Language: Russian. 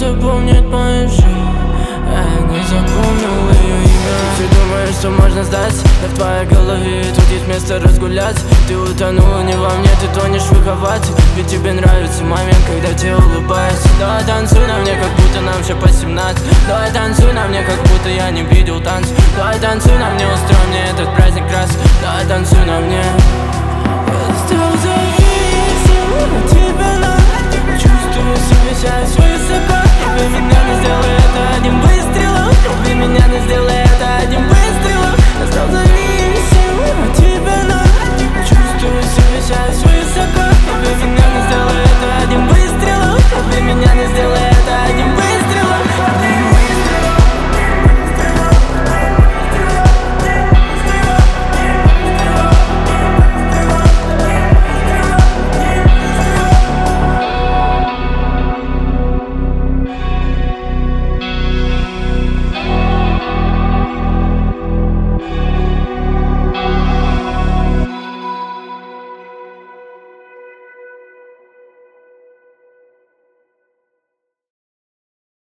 запомнить мою жизнь, я не запомнил ее имя. Ты думаешь, что можно сдаться, да в твоей голове тут есть место разгуляться. Ты утонула не во мне, ты тонешь в их овации. Ведь тебе нравится момент, когда тебе улыбаются, да.